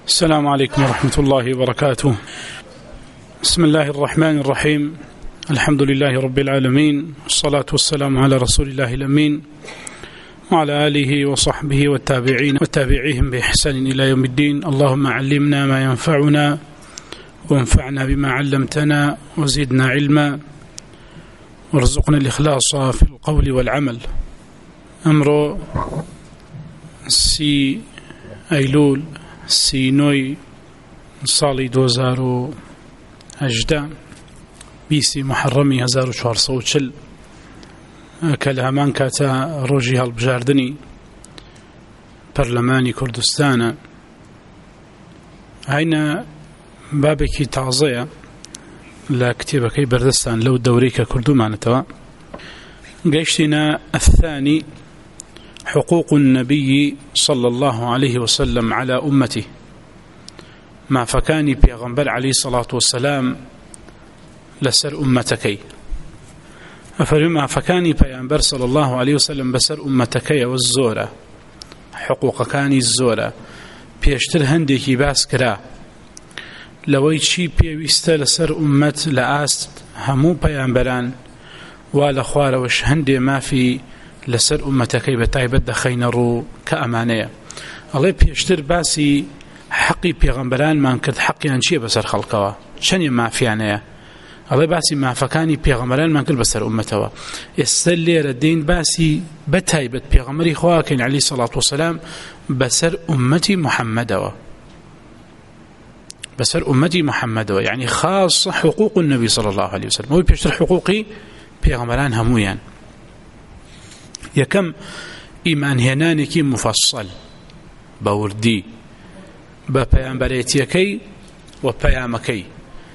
السلام عليكم ورحمة الله وبركاته. بسم الله الرحمن الرحيم. الحمد لله رب العالمين، والصلاة والسلام على رسول الله الأمين وعلى آله وصحبه والتابعين وتابعيهم بإحسان إلى يوم الدين. اللهم علمنا ما ينفعنا وانفعنا بما علمتنا وزدنا علما وارزقنا الإخلاص في القول والعمل. أمر سي أيلول سینۆی ساڵی 2018 20 محرمی 1440 کە لە هەمان کاتە ڕۆژی هەڵبژاردننی پەرلەمانی کوردستانە. هاینە بابێکی تازەیە لە کتێبەکەی بەردەستان لەو دەورەی کە کردومانەتەوە. گەیشتینە الثاني حقوق النبي صلى الله عليه وسلم على أمته، ما فكاني بيغمبر عليه الصلاة والسلام لسر أمتكي، أفرما فكاني بيغمبر صلى الله عليه وسلم بسر أمتكي والزورة حقوق كاني الزورة بيشتر هندكي باس كرا لوي شي بيويستا لسر أمت لآست همو بيغمبران ولا خوار وش هندي ما في لسر أمتكي بتايبت دخين رو كأمانية. الله بيشتر باسي حقي بيغمبران ما انكد حقي انشي بسر خلقوا شني ما فيانية. الله باسي ما فكاني بيغمبران ما انكد بسر أمتوا يستلي ردين باسي بتايبت بيغمبري خواكين عليه الصلاة والسلام بسر أمتي محمد بسر أمتي محمد يعني خاص حقوق النبي صلى الله عليه وسلم. هو بيشتر حقوقي بيغمبران همويان. يكم إيمان هنانكي مفصل بوردي ببيامبريتيكي وبيامكي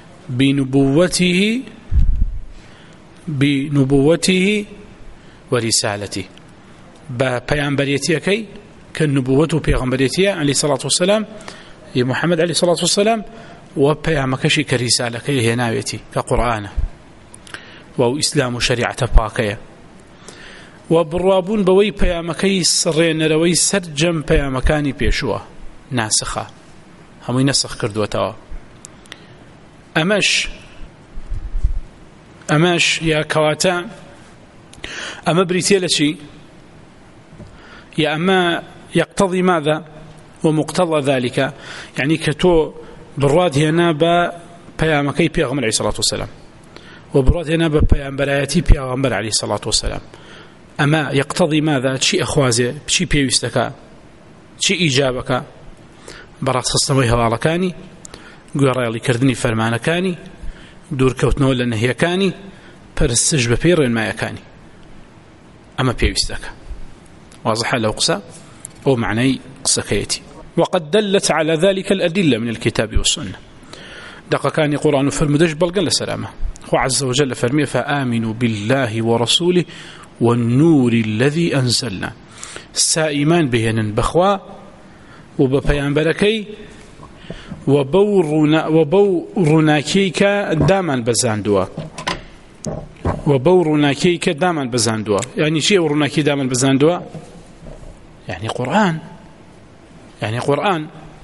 بنبوته ورسالته. ببيامبريتيكي كالنبوة بيغمبريتيا عليه الصلاة والسلام يا محمد عليه الصلاة والسلام، وبيامكشي كرسالكي هناويتي كقرآن وإسلام شريعة باقية وبروابون بوي بيامكي سرين روي سرجم بيامكاني بيشوا ناسخة همي نسخ كردوتها. أماش يا كواتا أما بريتيلشي يا أما يقتضي ماذا ومقتضى ذلك، يعني كتو براد هنا بيامكي بيغمبر عليه الصلاة والسلام وبراد هنا بيامبراياتي بيغمبر عليه الصلاة والسلام. أما يقتضي ماذا؟ شيء أخوازي شيء بيوستك شيء إيجابك برات خصنوي هوالكاني قرأي لي كردني فرمانكاني دور كوتنو لنهيكاني برستج ببير ما يكاني. أما بيوستك واضح له قصة أو معني قصكيتي. وقد دلت على ذلك الأدلة من الكتاب والسنة. دقا كان قرآن فرمدج بلغن لسلامة. هو عز وجل فرمي فآمنوا بالله ورسوله والنور الذي أنزلنا. سائمان بهن بخوا وببيانبركي وبورناكيك داما بزاندوا وبورناكيك داما بزاندوا. يعني شيء ورناكي داما بزاندوا يعني قرآن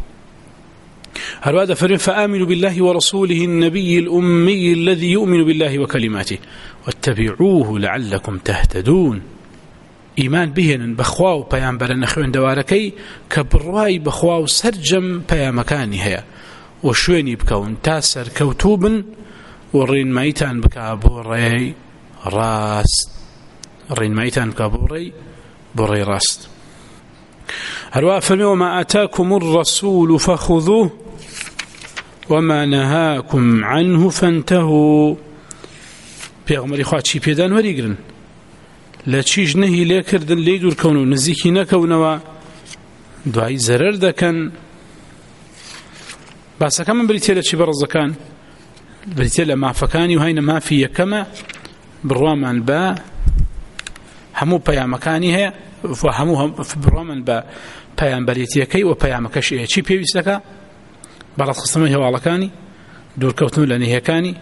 هل هذا فرين فآمنوا بالله ورسوله النبي الأمي الذي يؤمن بالله وكلماته واتبعوه لعلكم تهتدون. إيمان بهن بخواو بيان برن خوين دواركي كبرواي بخواو سرجم بيان مكاني هيا وشويني بكون تاسر كوتوبن ورين ميتان بكابوري راس رين ميتان بكابوري بوري راس. هل فرمي وما آتاكم الرسول فخذوه وما نهاكم عنه فانتهوا. پیغمبری خواه چی پیدان وریگرن لا چیج نهی لیکردن لی دور کونو نزیکی نکونو دوای ضرر دکن. باسا کمن بریتیل چی برزکان بریتیل ما فکانی و هین ما فی یکما بروامان با همو پیامکانی هیا و همو بروامان با پیامبریتیکی و پیامکشی چی پیویستکا بلد خصمه هوالکانی دور کوتنو لنهیکانی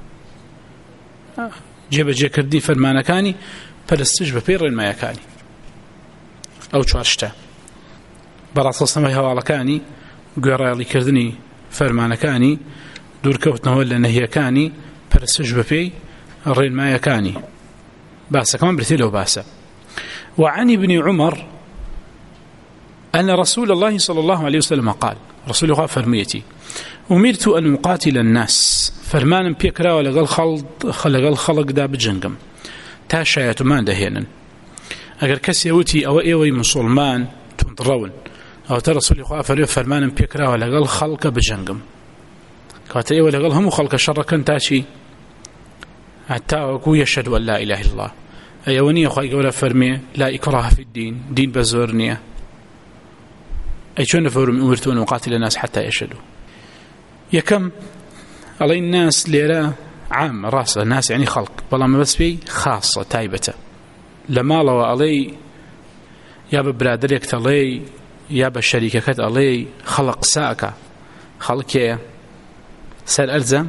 جێبەجێ کردنی فەرمانەکانی پەرستش بەپێی ڕێنمایەکانی ئەو چوارشتە بەڕاستەوەسەمای هەواڵەکانی گوێڕایەڵی کردنی فەرمانەکانی دوورکەوتنەوە لە نەهیەکانی پەرستش بەپێی ڕێنمایەکانی باسەکەمان برتێ لەو باسە. وعن ابن عمر أن رسول الله صلى الله عليه وسلم قال رسول الله فرميتي أمرت أن أقاتل الناس فرمان بيكرا ولقال خلق دا بجنقم تا شايتمان دهينا أقر كسي يوتي أو إيوي مسلمان تنطرون أو ترى رسول الله فرمان بيكرا ولقال خلق بجنقم كاتا إيوي لقال هم خلق شركا تاشي حتى أقول يشهد أن لا إله إلا الله أيواني أخوة قولا فرمي لا إكراه في الدين دين بزورنية أي شون فورم أمرت أن أقاتل الناس حتى يشهدوا يكم علي الناس ليرا عام راسه الناس يعني خلق والله ما بس بي خاصة تايبته لما لو علي يا ببرادرك علي يا بالشركة علي خلق ساكا خلق كي سر ألزم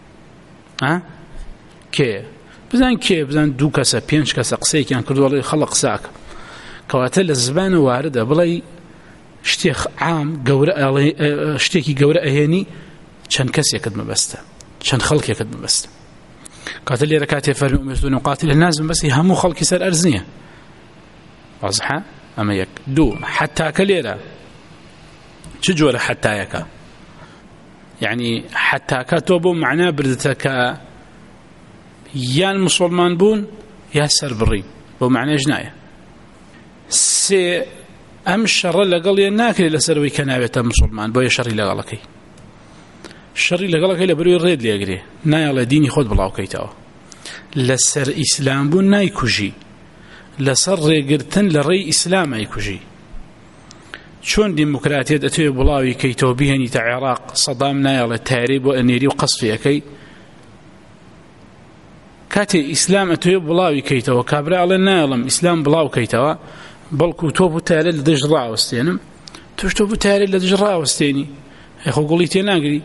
كي بزن دو كسا بينش كسا قسيك يعني كردو علي خلق ساكا كواتل الزبان واردة بلاي شتيخ عام شتيكي قورة أهيني شان كس يكد مبسته شان خلق يكد مبسته قاتل لي ركاتي فرمي أمرت أن أقاتل الناس بس همو خلق يسار أرزنية واضحة أما يك دو حتى كليرا شجوة حتى يكا يعني حتى كتوبوا معناه بردتك يا المسلمان بون يا سر بري ومعناه جناية سي أم الشر لقال يناكل لسروي كنابة مسلمان بوي شر لقالكي الشر لقالكي لبروي الريد ليقري ناي على ديني خود بلاو كيتاو لسر إسلام بون ناي كوجي لسر ريقرتن لري إسلام أي كوجي شون ديمقراطية أتوي بلاوي كيتاو بيهني تاع عراق صدام ناي على تهريب وأنيري وقصفي أكي كاتي إسلام أتوي بلاوي كيتاو كابرا على نايلم إسلام بلاو كيتاو بلكو توبو تالي لدجراء وستينم توبو تالي لدجراء وستيني يخو قوليتين أقري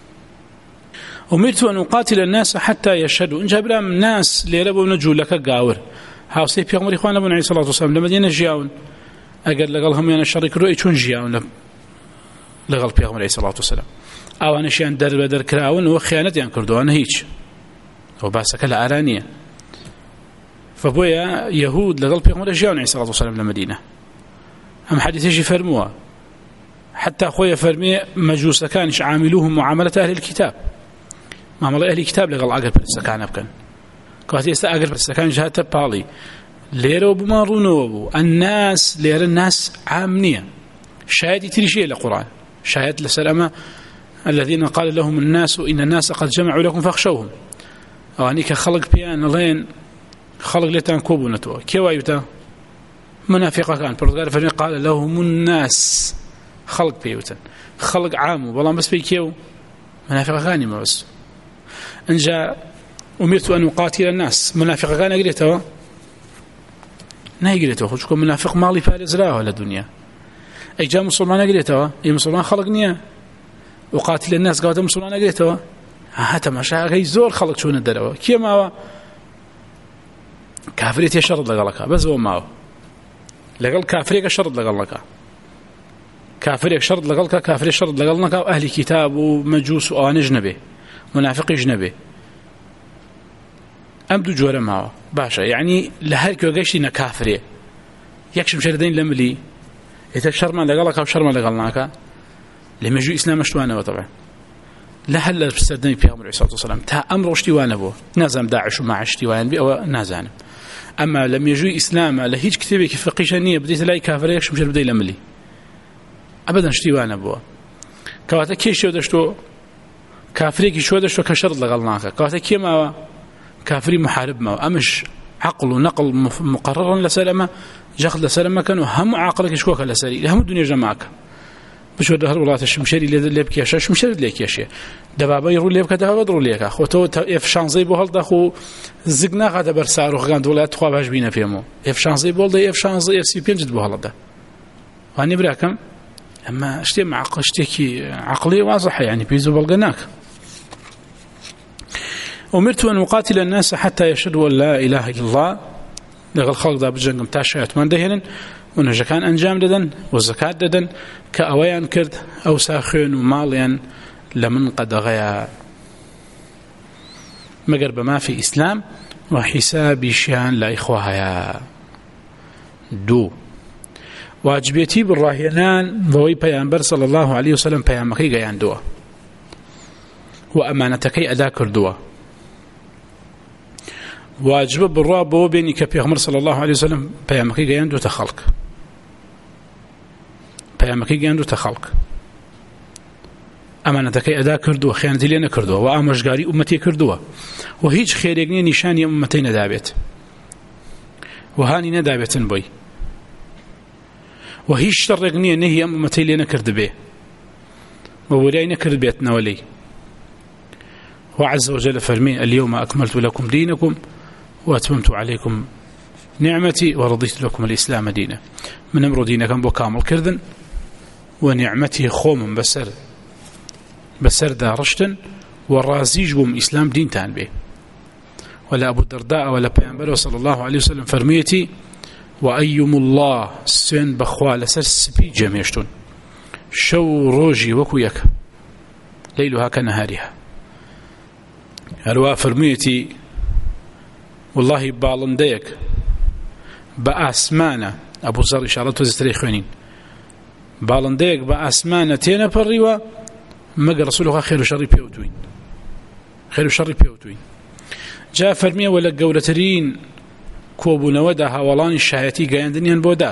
أمرت أن أقاتل الناس حتى يشهدوا إن جابلا من الناس ليلبوا نجو لك قاور هاوسي بيغمر إخوان أبو عليه الصلاة والسلام لما دينا جياون أقل لقالهم يانا الشريك رؤي شون جياون لقال بيغمر عليه الصلاة والسلام أو أنا شيئا در بدر كراون وخيانتي أن كردو أنا هيج وباسك الأرانية فبويا يهود لقال بيغمر جياون عليه الصلاة والسلام لمدينة أم حديث يجي فرموها حتى أخويا فرمي مجوس كانش عاملوهم معاملة أهل الكتاب معاملة أهل الكتاب لقال أقل بالسكان أبكن كواتي يستا أقل بالسكان جهة بالي ليرو بمارونو الناس لير الناس عامنية شاهد يتريشيه للقرآن شاهد لسلامة الذين قال لهم الناس إن الناس قد جمعوا لكم فاخشوهم وانيك خلق بيان لين خلق ليتان كوبونتو كيوا يوتا منافقة كان برضغار فرمي قال لهم الناس خلق بيوتا خلق عام والله بس بيكيو منافقة كان ما بس إن جاء أمرت أن أقاتل الناس منافقة كان قريتها نهي قريتها خذكم منافق مالي فارز راه ولا دنيا أي جاء مسلمان قريتها أي مسلمان خلق نية أقاتل الناس قالت مسلمان قريتها هاتا ما شاء غي زور خلق شون الدروا كيما هو كافريت يشرد لقالك بس هو ما هو لقال كافريك شرد لقالك كافريك شرد لقالك كافريك شرد لقالك أهل كتاب ومجوس وأنجنبه منافق جنبه أمدو جورا معه باشا يعني لهرك وقشتنا كافرية يكشم شردين لملي يتشر ما لقالك أو شر ما لقالناك لما جو إسلام اشتوانا طبعا لهلا بستدني في أمر عليه الصلاة والسلام تا أمر اشتوانا بو نازم داعش ومع اشتوان بي أو نازان أما لما يجو إسلام لهيج كتابك فقيشانية بديت لاي كافرية يكشم شر بدي لملي أبدا اشتوانا بو كواتا كيش يودشتو كافريك شو دشتو كشرط لقالناك كواتا كيما كافري محارب ما أمش عقل ونقل مقررا لسلامة جاخد لسلامة كانوا هم عقلك شكوك لسري هم الدنيا جماعك بشو ده هالولات الشمشري اللي بك ياشا شمشري ليك ياشا دبابا يرو ليك دبابا يرو ليك أخو تو إف شانزي بوهل دخو زقنا قاعد برسارو خان دولات خوابش بينا فيمو إف شانزي بول ده إف شانزي إف سي بينجد بوهل ده وهني براكم أما اشتي مع اشتكي عقلي واضحة يعني بيزو بلقناك أمرت أن أقاتل الناس حتى يشهدوا أن لا إله إلا الله لغا الخلق ذا بجنقم تاشيات من دهن و نوێژەکان ئەنجام دەدەن و زەکات دەدەن کە ئەوەیان کرد ئەوسا خوێن و ماڵیان لە من قەدەغەیە مەگەر بە مافی ئیسلام و حیسابیشیان لای خوا هەیە. دوو واجبێتی بڕاهێنان بەوەی پەیامبەر صلی الله عليه وسلم پەیامەکەی گەیاندووە و ئەمانەتەکەی ئەدا کردووە. واجبە بڕوا بەوە بێنی کە پێغەمبەر صلی الله عليه وسلم پەیامەکەی گەیاندووەتە خەڵک، پەیامەکەی گەیاندووەتە خەڵک، ئەمانەتەکەی ئەدا کردووە، خیانەتی لێ نەکردووە و ئامۆژگاری ئومەتی کردووە و هیچ خێرێک نییە نیشانی ئومەتەی نەدابێت و هانی نەدابێتن بۆی و هیچ شەڕێک نییە نەهی ئەم ئومەتەی لێ نەکرد بێ و وەلای نەکرد بێتنەوە لێی. وعز وجل فرمي اليوم أكملت لكم دينكم وأتممت عليكم نعمتي ورضيت لكم الإسلام دينا. من أمر دينكم بو كامل كردن ونعمتي خوم بسر دا رشتن والرازيج بوم إسلام دين تان به. ولا أبو الدرداء ولا بيعنبر صلى الله عليه وسلم فرميتي وأيم الله سن بخوال سر سبي جميشتون شو روجي وكويك ليلها كنهارها. هەروە فەرموویەتی والله باڵندەیەک بە ئاسمانە، ئەبوو زەڕ ئیشاڵە تۆ زیاتر خوێنین، باڵندەیەک بە ئاسمانە تێنەپەڕیوە مەگەر ڕەسوولەخوا خێر و شەڕی پێوتوین، خێر و شەڕی پێوتوین. جا فەرمیەوە لە گەورەترین کۆبوونەوەدا هاوڵانی شایەتی گەیاندنیان بۆدا.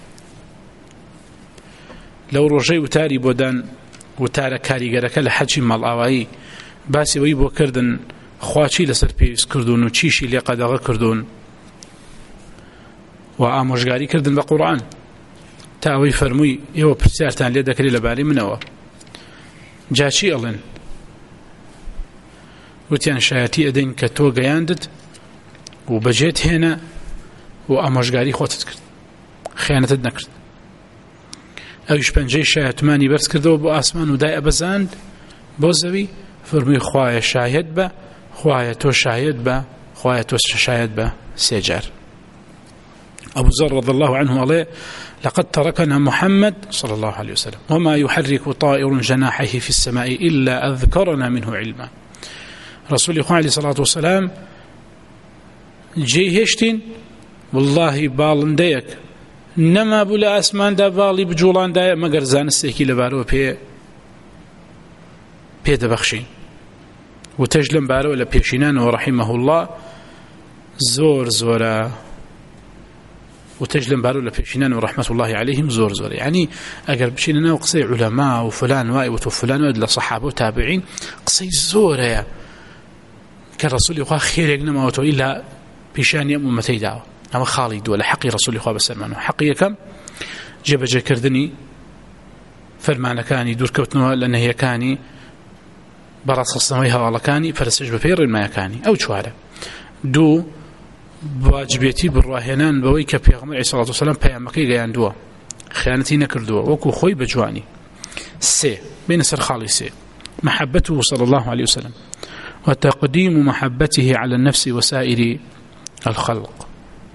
لەو ڕۆژەی وتاری بۆدان وتارە کاریگەرەکە لە حەجی ماڵئاوایی باسی وی بۆ کردن خواچی لەسەر پێویست کردوون و چیشی لێ قەدەغە کردوون و ئامۆژگاری کردن بە قورئان تا ئەوەی فەرمووی ئێوە پرسیارتان لێ دەکرێت لەبارەی منەوە. جا چی ئەڵێن؟ وتیان شایەتی ئەدەین کە تۆ گەیاندت و بەجێت هێنا و ئامۆژگاری خۆتت کرد، خیانەتت نەکرد. ئەویش پەنجەی شایەتمانی بەرز کردەوە بۆ ئاسمان و دای ئەبەزاند بۆ زەوی، فرمي خوايا شاهد با خوايا تو شاهد با خوايا تو شاهد با سيجار. أبو ذر رضي الله عنه عليه لقد تركنا محمد صلى الله عليه وسلم وما يحرك طائر جناحه في السماء إلا أذكرنا منه علما. رسول الله عليه الصلاة والسلام جي هشتين والله بالنديك نما بلا أسمان دا بالي بجولان دا مگر زانستيكي لبارو پێ دەبەخشین و تەژ لەم بارەوە لە پێشینانەوە رحمه الله زۆر زۆرە و تەژ لەم بارەوە لە پێشینانەوە رحمة الله عليهم زۆر زۆرە. يعني ئەگەر بچینە ناو قسەی عولەما و فلان وای و تۆ فلان وای لە سەحابە و تابعین قسەی زۆرەیە کە ڕەسوولی خوا خێرێک نەماوەتەوە ئیلا پیشانی ئەم ئومەتەی داوە. ئەمە خاڵی دووە لە حەقی ڕەسوولی خوا بەسەرمانەوە. حەقی یەکەم جێبەجێکردنی فەرمانەکانی دوورکەوتنەوە لە نەهیەکانی بەڕاستخستنەوەی هەواڵەکانی پەرستش بە پێی ڕێنمایەکانی. ئەو چوارە. دوو واجبێتی بڕواهێنان بەوەی کە پێغەمبەر عەلەیهی سەڵاتو وسەلام پەیامەکەی گەیاندووە، خیانەتی نەکردووە وەکو خۆی بە جوانی. سێ بینە سەر خاڵی سێ محبته صلى الله عليه وسلم وتقديم محبته على النفس وسائر الخلق.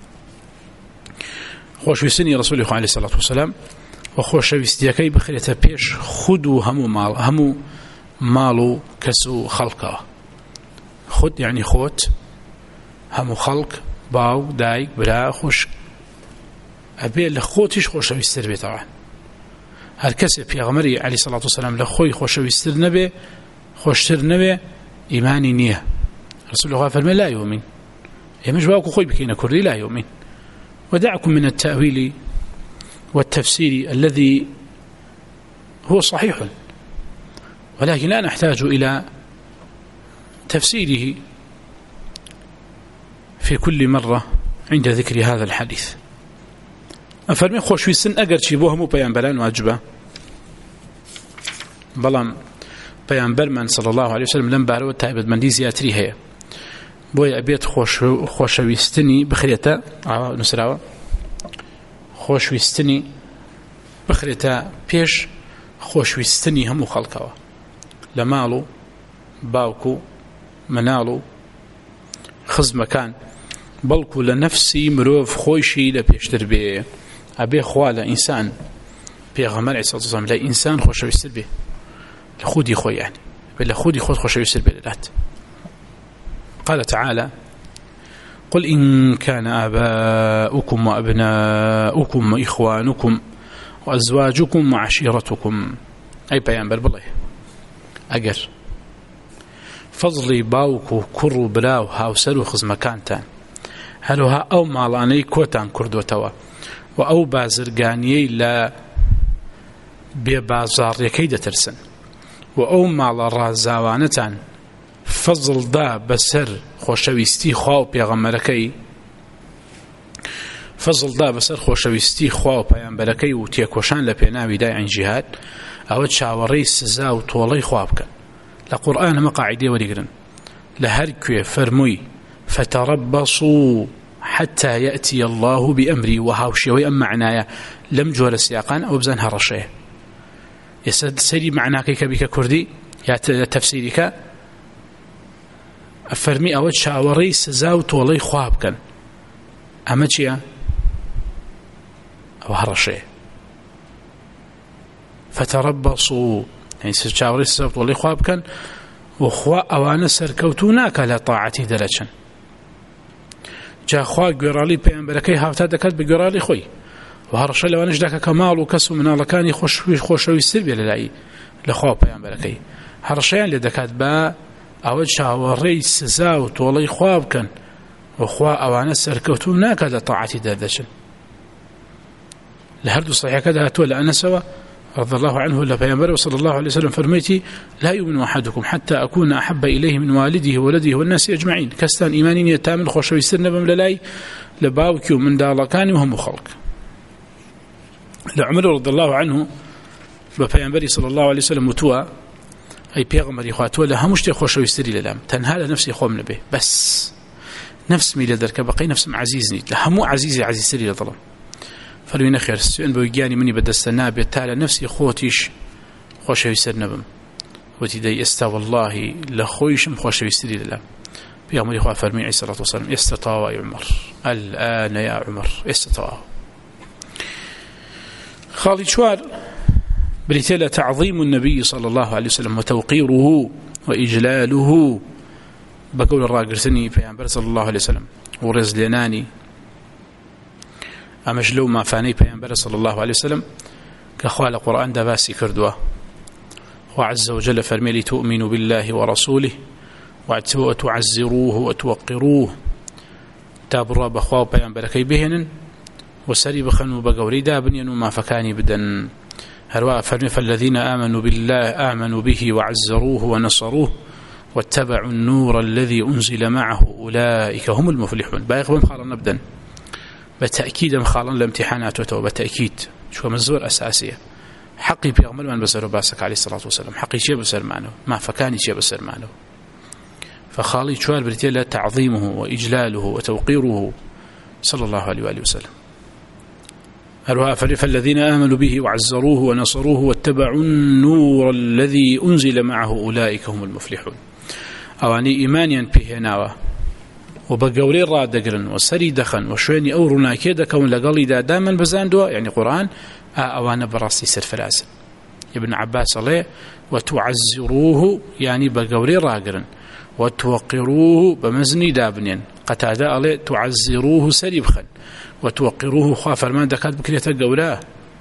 خۆشویستنی ڕەسوولی خوا عەلەیهی سەڵاتو وسەلام و خۆشەویستیەکەی بخرێتە پێش خود و هەموو ماڵ و کەس و خەڵکەوە. خود یعنی خۆت، هەموو خەڵک، باو، دایک، برا، خوشک، ئەبێ لە خۆتیش خۆشەویستتر بێتەوە. هەر کەسێ پێغەمبەری عەلەیهی سەڵاتو وسەلام لە خۆی خۆشەویستتر نەبێ، خۆشتر نەبێ، ئیمانی نییە. ڕەسوولی خوا فەرمێ لا یؤمن. ئێمەش باوکو خۆی بکەینە کوردی لا یؤمن. ودعكم من التأويل والتفسير الذي هو صحيح ولكن لا نحتاج إلى تفسيره في كل مرة عند ذكر هذا الحديث. أفرمي خوشويستن أقر شي بوهم بيانبران واجبة بلام بيانبرمان صلى الله عليه وسلم لم بارو تايبت من دي زياتري هي بۆیە ئەبێت خۆشەویستنی بخرێتە نووسراوە خۆشویستنی بخرێتە پێش خۆشویستنی هەموو خەڵکەوە لە ماڵ و باوک و مناڵ و خزمەکان، بەڵکو لە نەفسی مرۆڤ خۆیشی لە پێشتر بێ. أبي خواله إنسان بيغمر عليه الصلاة والسلام لا إنسان خوش يسر به لخودي خوي يعني بل خودي خود خوش يسر به لات. قال تعالى قل إن كان آباؤكم وأبناؤكم وإخوانكم وأزواجكم وعشيرتكم أي بيان بالله أجر فضلي باوكو كرو بلاو هاوسرو خزمكانتان هلوها أو مالاني كوتان كردو توا وأو بازرقانيي لا ببازار يكيد ترسن وأو مال رازاوانتان فضل دا بسر خوشويستي خواو بيغمركي فضل دا بسر خوشويستي خواو بيغمركي وتيكوشان لبيناوي داي عن جهاد أو تشاوري سزا وطولي خوابك لقرآن مقاعدي ورقرن لهركي فرمي فتربصوا حتى يأتي الله بأمري وهاوشي ويأم معنايا لم جور السياقان أو بزان هرشيه يسد سيري معناك كبك كردي يا تفسيرك فرمي أو تشاوري سزا وطولي خوابك أما تشيا أو هرشيه فتربصوا يعني سشاوري سزا وطولي خوابك وخوا أوانا سركوتوناك لطاعتي درجا جا خوا گوێڕاڵی پێیانبەرەکەی هاوتا دەکات بە گوێڕاڵی خۆی و هەڕەشە لەوانش داکە کە ماڵ و کەس و مناڵەکانی خۆشەویستتر بێ لەلای لەخوا پەیامبەرەکەی هەڕەشەیان لێ دەکات بە ئەوە چاوەڕێی سزا و تۆڵەی خوا بکەن و خوا ئەوانە سەرکەوتوو ناکات لە تاعەتی دەردەچن. لە هەردوو صحیحەکەدا هاتووە لە ئەنەسەوە رضي الله عنه لبيامبره صلى الله عليه وسلم فرميتي لا يؤمن أحدكم حتى أكون أحب إليه من والده وولده والناس أجمعين كستان إيمانين يتامن خوشويستر نبم للاي لباوكي ومن دالكاني وهم خلق. لعمر رضي الله عنه بيامبره صلى الله عليه وسلم متوى أي بيغمر إخواتوه لها مشتي خوشويستري للام تنها لنفسي خوم نبه بس نفس ميلا درك بقي نفس عزيزني لها مو عزيزي عزيزتري لظلم فلوين خير السؤال بوجاني مني بدستنا بتالى نفسي خوتيش خوش يسر نبم وتدي استا والله لخويشم خوش يسري لله بيامر اخوة فرمي عليه الصلاة والسلام استطاع يا عمر الآن يا عمر استطاع. خالد شوار بريتيلا تعظيم النبي صلى الله عليه وسلم وتوقيره وإجلاله بقول الراقرسني بيامبر صلى الله عليه وسلم ورزلناني أمش لو ما فاني بيامبر صلى الله عليه وسلم كخوال القرآن دباسي كردوه وعز وجل فرمي لتؤمنوا بالله ورسوله وتعزروه وتوقروه تابروا بخواه بيامبر كي بهن وسري بخنوا بقوري دابن وما فكاني بدن هرواء فرمي فالذين آمنوا به وعزروه ونصروه واتبعوا النور الذي أنزل معه أولئك هم المفلحون. بايق بمخالا نبدا بالتأكيد مخالا لامتحانات وبالتأكيد شو مزور أساسية حقي بيغمل من بسر باسك عليه الصلاة والسلام حقي شيء بسر معنه ما فكاني شيء بسر معنه فخالي شوال بريتيلا تعظيمه وإجلاله وتوقيره صلى الله عليه وآله وسلم. فالذين آمنوا به وعزروه ونصروه واتبعوا النور الذي أنزل معه أولئك هم المفلحون. أواني إيمانيا بهناوة وبقولي رادقرن وسري دخن وشويني أورنا كيدا كون لقالي داما بزاندوا يعني قرآن أوانا براسي سر فلازم. ابن عباس عليه وتعزروه يعني بقولي راقرن وتوقروه بمزني دابنين قتادا عليه تعزروه سري بخن وتوقروه خوا فرمان دكات بكرية قولاه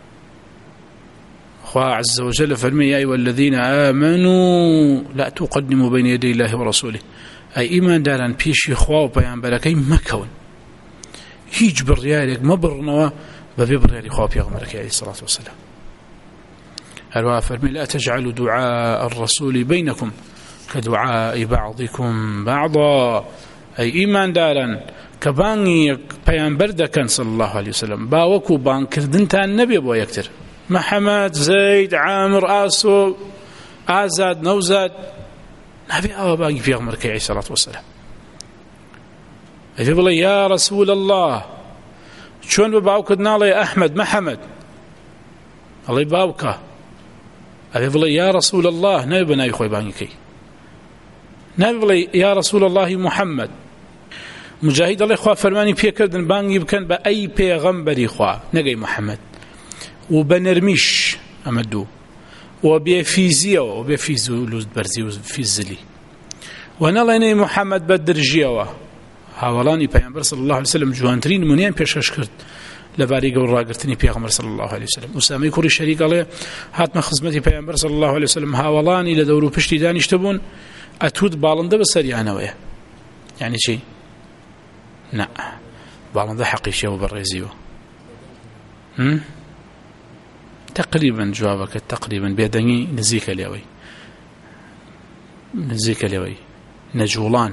خوا عز وجل فرمي يا أيها الذين آمنوا لا تقدموا بين يدي الله ورسوله أي إيمان داران بيشي خوا وبيان بركي مكون هيج بريالك مبرنوا ببريالي خوا بيغمرك عليه الصلاة والسلام. الوا فرمي لا تجعلوا دعاء الرسول بينكم كدعاء بعضكم بعضا أي إيمان داران كباني بيان دكان صلى الله عليه وسلم باوكو بان كردنتان النبي بو يكتر محمد زيد عامر آسو آزاد نوزاد نبي أو باقي في أغمرك عليه الصلاة والسلام. يقول الله يا رسول الله شون بباوك نالا يا أحمد محمد الله يباوكه يقول الله يا رسول الله نبي بنا يخوي بانكي نبي الله يا رسول الله محمد مجاهد الله خوا فرماني پێکردن بانگی بکەن بە ئەی پێغەمبەری خوا نەگەی محەممەد و بە نەرمیش ئەمە دوو و بێفیزیەوە و بێفیز و لوز بەرزی و فیزلی و نەڵێنەی محەممەد بە درژیەوە هاوڵانی پەیامبەر صلی الله علیه وسلم جوانترین نمونەیان پێشکەش کرد لەبارەی گەورەڕاگرتنی پێغەمبەر صلی الله علیه وسلم ئوسامەی کوڕی شەریک ئەڵێ هاتمە خزمەتی پەیامبەر صلی الله علیه وسلم هاوڵانی لە دەور و پشتی دانیشتە بوون ئەتوت باڵندە بەسەریانەوەیە یعنی چی؟ نا باڵندە حەقیشیەوە بەڕێزیوە تقريبا جوابك تقريبا بيدني نزيك اليوي نجولان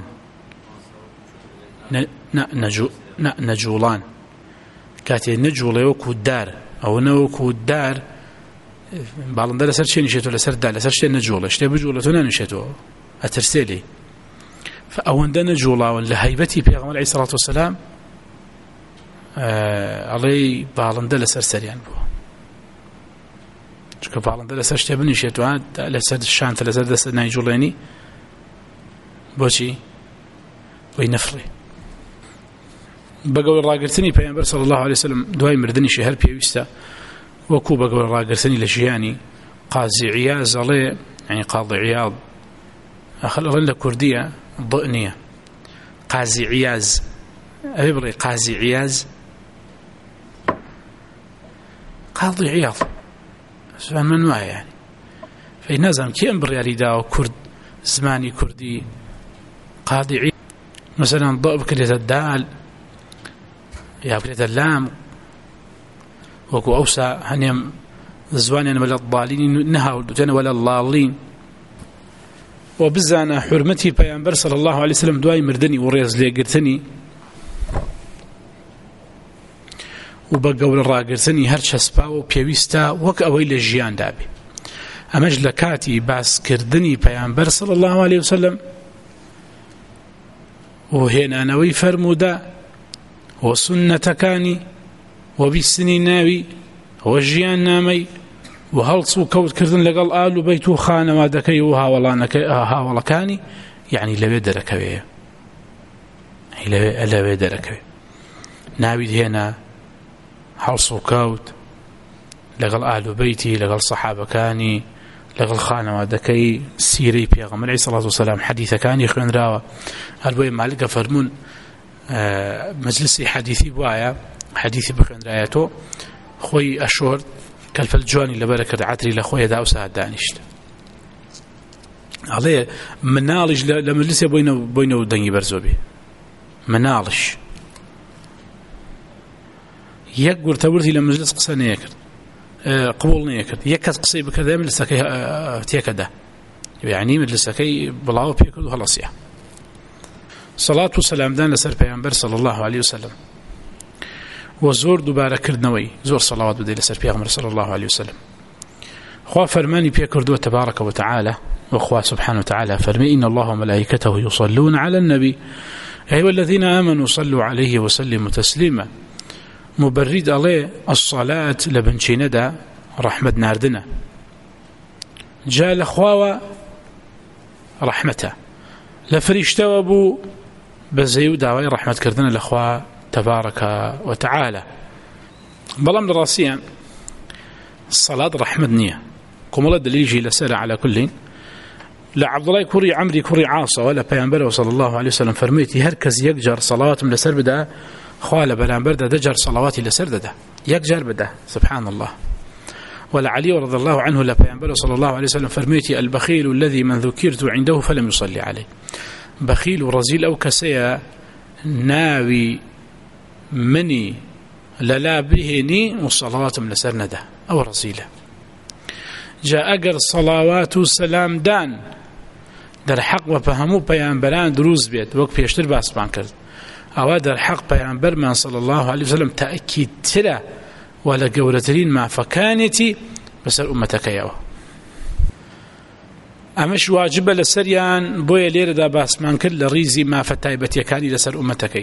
نجولان كاتي نجول يوكو الدار او نوكو الدار باڵندە لەسەر چێ نشێتۆ لەسەر دا لەسەر شتێ نەجوڵە شتێ بجوڵەتۆ نانشێتەوە ئەترسێ فأوەندە نەجوڵاون لە هەیبەتی پێغەمبەر عەلەیهی سەڵاتو وەسەلام ئەڵێی باڵندە لەسەر سەریان بووە چونکە باڵندە لەسەر شتێ بنیشێتەوە لەسەر شانتە لەسەر دەستە نایجوڵێنی بۆچی؟ بۆی نەفڕێ بە گەورەڕاگرتنی پەیامبەر صلی الله علیه وسلم دوای مردنیشی هەر پێویستە وەکو بە گەورەڕاگرتنی لە ژیانی قازی عیاز ئەڵێ یعنی قاضی عیاض ئەڵێن لە کوردیە ضۆ نییە قازی عیاز ئەوێ بڵێ قازی عیاز قاضی عیاض سوان من وایە یعنی فەی نازانم کێ ئەم بڕیاری داوە کورد زمانی کوردی قاضی عیاز مثلا ضۆ بکرێتە دال یا بکرێتە لام وەکو ئەوسا هەنێم زوانیان وەلە الضالین نەهاوردوتێنە وەلە الڵاڵین و بزانە حورمەتی پەیامبەر صلی الله علیه وسلم دوای مردنی و ڕێز لێگرتنی و بە گەورەڕاگرتنی هەر چەسپاوە و پێویستە وەک ئەوەی لە ژیاندا بێ ئەمەش لە کاتی باسکردنی پەیامبەر صلی الله علیه وسلم و هێنانەوەی فەرموودە و سنەتەکانی و بیستنی ناوی و ژیان نامەی و هەڵس و کەوتکردن لەگەڵ ئال و بەیت و خانەوادەکەی و هاوڵەکانی یعنی لەوێ دەرەکەوێ لەوێ دەرەکەوێ ناویت هێنا هەڵس و کەوت لەگەڵ ئال و بەیتی لەگەڵ سەحابەکانی لەگەڵ خانەوادەکەی سیرەی پێغەمبەر عەلەیهی سەڵاتو وەسەلام حەدیثەکانی خوێنراوە هەر بۆیە مالکە فەرموون مەجلسی حەدیثی بوایە حەدیثی بخوێنرایەتۆ خۆی ئەشۆرد کەلفەل جوانی لەبەرە کرد عەتری لە خۆیەدا ئەو ساعت دانیشت ئەڵێ مناڵیش لە مەجلسێ بۆینەوە دەنگی بەرزۆ بێ مناڵش یەک گورتەورتی لە مەجلس قسە نەیە کرد قبول نەیە کرد یەک کەس قسەی بکردە مەجلسەکەی تێکەدا یعنی مەجلسەکەی بڵاو پێ کرد و هەڵەسیە صلاة و سلامدان لەسەر پەیامبەر صلی الله علیه وسلم و زۆر دووبارەکردنەوەی زۆر سەڵاوات بدەیت لەسەر پێغەمبەر صلی الله علیه وسلم خوا فەرمانی پێ کردووە تبارك وتعالى وخوا سبحانه وتعالى فرمي إن الله وملائكته يصلون على النبي أيها الذين آمنوا صلوا عليه وسلموا تسليما مبرد عليه الصلاة لبنشيندا رحمة ناردنا جاء لخواوة رحمته لفريشتوا بو بزيو داوي رحمة كردنا لخوا تبارك وتعالى بلام لراسيا الصلاة رحمة نية كمالة دليجي لسالة على كل لعبد الله كوري عمري كوري عاصة ولا بيانبره صلى الله عليه وسلم فرميتي هركز يقجر صلواتهم لسر بدا خوال بيانبر دا دجر صلواتي لسر دا يقجر بدا سبحان الله ولا علي رضي الله عنه لبيانبره صلى الله عليه وسلم فرميتي البخيل الذي من ذكرت عنده فلم يصلي عليه بخيل ورزيل أو كسيا ناوي مني للا بهني والصلوات من لسر ندا أو رزيلة جاء أقر صلوات والسلام دان در حق وفهمو بيانبران دروز بيت وقت بيشتر باسبان كرد أو در حق بيانبر من صلى الله عليه وسلم تأكيد تلا ولا قولترين ما فكانتي بسر أمتك ياوه أمش واجب لسريان بويا ليرة دا باسمان كل ريزي ما فتايبت يكاني لسر أمتك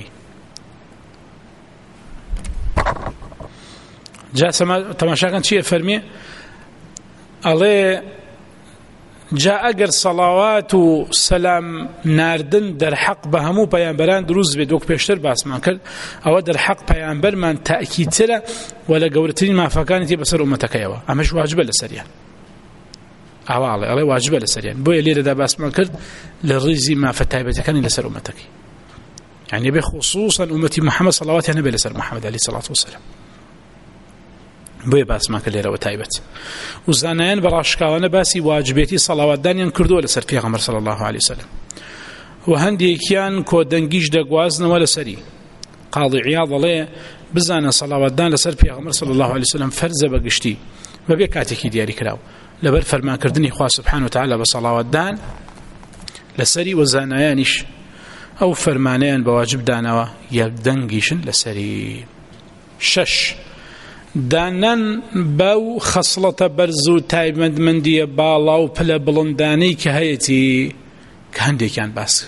جاء سما تماشا كان شيء فرمي الله جا ئەگەر سەڵاوات و سەلام ناردن دەرحەق بە هەموو پەیامبەران دروست بێت وەک پێشتر باسمان کرد ئەوە دەرحەق پەیامبەرمان تاکیدترە و لە گەورەترین مافەکانیەتی بەسەر ئومەتەکەیەوە ئەمەش واجبە لەسەریان ئاواڵێ ئەڵێ واجبە لەسەریان بۆیە لێرەدا باسمان کرد لە ڕیزی مافە تایبەتەکانی لەسەر ئومەتەکەی يعني بخصوصا أمتي محمد صلوات يعني بلسر محمد عليه الصلاة والسلام بوي باس ما كليرا وتايبت وزانيان براشكاوانا باسي واجبيتي صلوات دانيان كردو لسر پیغمبر صلى الله عليه وسلم وهندي كيان كودنجيش دغوازنا ولا سري قاضي عياض الله بزانا صلوات دان لسر پیغمبر صلى الله عليه وسلم فرز بغشتي ببي كاتيكي دياري كراو لبر فرمان كردني خوا سبحانه وتعالى بصلوات دان لسري وزانيانش أو فرمانيان بواجب دانوا يدنجيشن لسري شش دانان باو خصلة برزو تايمد مندية بالا و پلا بلنداني كهيتي كهندي كان باس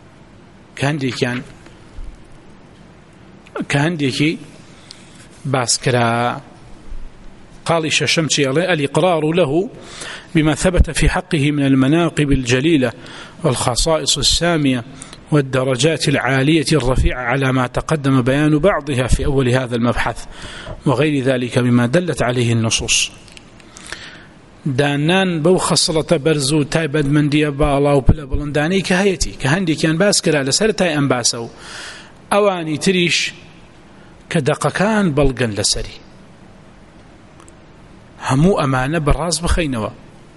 كهندي كي باس كرا قال ششمشي الإقرار له بما ثبت في حقه من المناقب الجليلة والخصائص السامية والدرجات العالية الرفيعة على ما تقدم بيان بعضها في أول هذا المبحث وغير ذلك مما دلت عليه النصوص دانان بو خصلة برزو تايبد من دي بالا وبلا بلنداني كهيتي كهندي كان باسكرا لسرتاي أنباسو أواني تريش كدقكان بلغن لسري همو أمانة براز بخينوا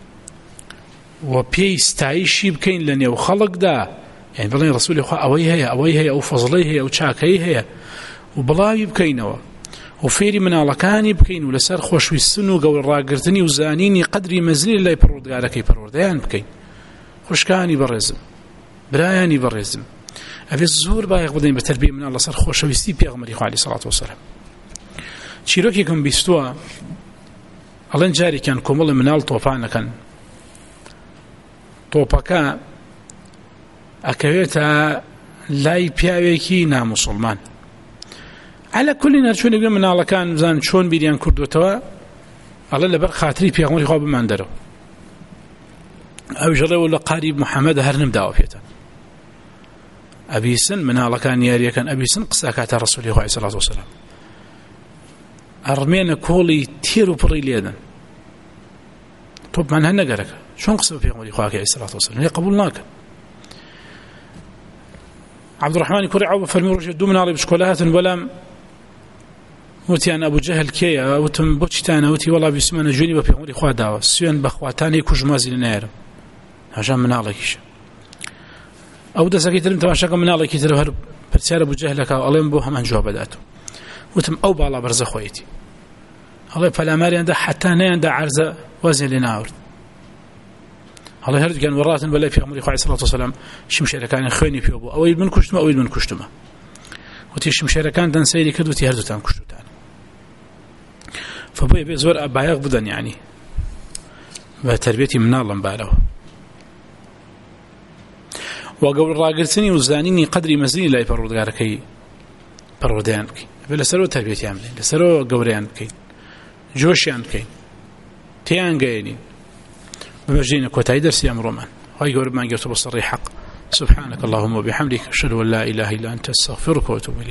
وبي ستايشي بكين لنيو خلق دا يعني بلين رسول الله أوي هي أو فضلي هي أو شاكي هي وبلاوي بكينوا وفيري من علكاني بكين ولسر خوش ويسنو قول راقرتني وزانيني قدري مزني الله يبرود قالك يبرود ديان بكين خوش كاني برزم براياني برزم أبي الزور بايق بدين بتربية من الله صار خوش ويستي بيغمري عليه الصلاة والسلام شيروكي كم بيستوا الله نجاري كان كمول منال طوفانا كان طوفاكا أكويتا لاي بياويكي نا مسلمان على كل نرشون يقول من الله كان زان شون بيديان كردوتوا الله لبر خاطري بيغمري خواب من درو أو جرى ولا قريب محمد هرنم داو فيتا أبي سن من الله كان ياري كان أبي سن قساكات رسول الله عليه الصلاة والسلام أرمينا كولي تيرو بري ليدن طب من هنقرك شون قسم بيغمري خواب عليه الصلاة والسلام هي قبولناك عبد الرحمن كوري عوب فرمي دو من عرب شكولات ولم وتي أنا أبو جهل كيا وتم بوشتانا وتي والله بيسمنا جوني ببيغمري خواب داوا سيان بخواتاني كجمازي لنير هجام من عليكش أو ده سكيت لم تماشى من عليك ترى برسالة أبو جهلك الله ينبوه من جواب بدأته وتم أو بالله برز خويتي الله فلا ماري عنده حتى عنده عرض وزن لناورد الله هرد كان ورات بلا في عمري عليه الصلاة والسلام شمشير كان خيني في أبو أويل من كشتما أويل من كشتما وتي شمشير كان تنسيري كدو تي هردو تان كشتو تان فبوي بزور أبايق بدن يعني بتربيتي من الله مبالغ وقبل راقرتني وزانيني قدري مزني لا يبرودغاركي برودانك بلا سرو تربيتي عاملين لسرو قوريانك جوشيانك تيانغيني بمجينا كوتاي درسي امرومان هاي قرب ما قلت بصري حق سبحانك اللهم وبحمدك اشهد ان لا اله الا انت استغفرك واتوب اليك